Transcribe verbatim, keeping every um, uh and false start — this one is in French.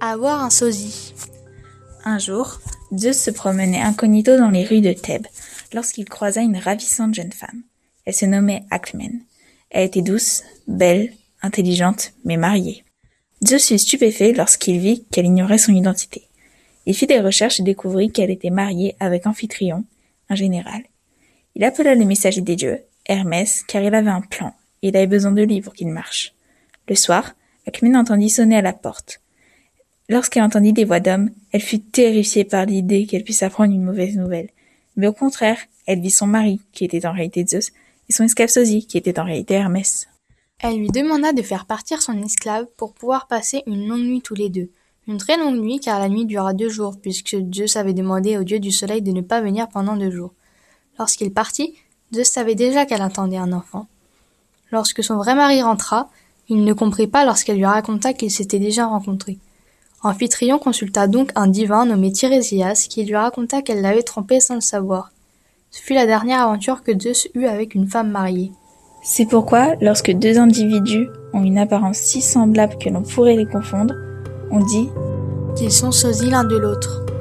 Avoir un sosie. Un jour, Zeus se promenait incognito dans les rues de Thèbes lorsqu'il croisa une ravissante jeune femme. Elle se nommait Alcmène. Elle était douce, belle, intelligente, mais mariée. Zeus fut stupéfait lorsqu'il vit qu'elle ignorait son identité. Il fit des recherches et découvrit qu'elle était mariée avec Amphitryon, un général. Il appela le messager des dieux, Hermès, car il avait un plan, et il avait besoin de lui pour qu'il marche. Le soir, Alcmène entendit sonner à la porte. Lorsqu'elle entendit des voix d'hommes, elle fut terrifiée par l'idée qu'elle puisse apprendre une mauvaise nouvelle. Mais au contraire, elle vit son mari, qui était en réalité Zeus, et son esclave sosie, qui était en réalité Hermès. Elle lui demanda de faire partir son esclave pour pouvoir passer une longue nuit tous les deux. Une très longue nuit, car la nuit dura deux jours, puisque Zeus avait demandé au dieu du soleil de ne pas venir pendant deux jours. Lorsqu'il partit, Zeus savait déjà qu'elle attendait un enfant. Lorsque son vrai mari rentra, il ne comprit pas lorsqu'elle lui raconta qu'ils s'étaient déjà rencontrés. Amphitryon consulta donc un divin nommé Tirésias qui lui raconta qu'elle l'avait trompé sans le savoir. Ce fut la dernière aventure que Zeus eut avec une femme mariée. C'est pourquoi, lorsque deux individus ont une apparence si semblable que l'on pourrait les confondre, on dit qu'ils sont sosies l'un de l'autre.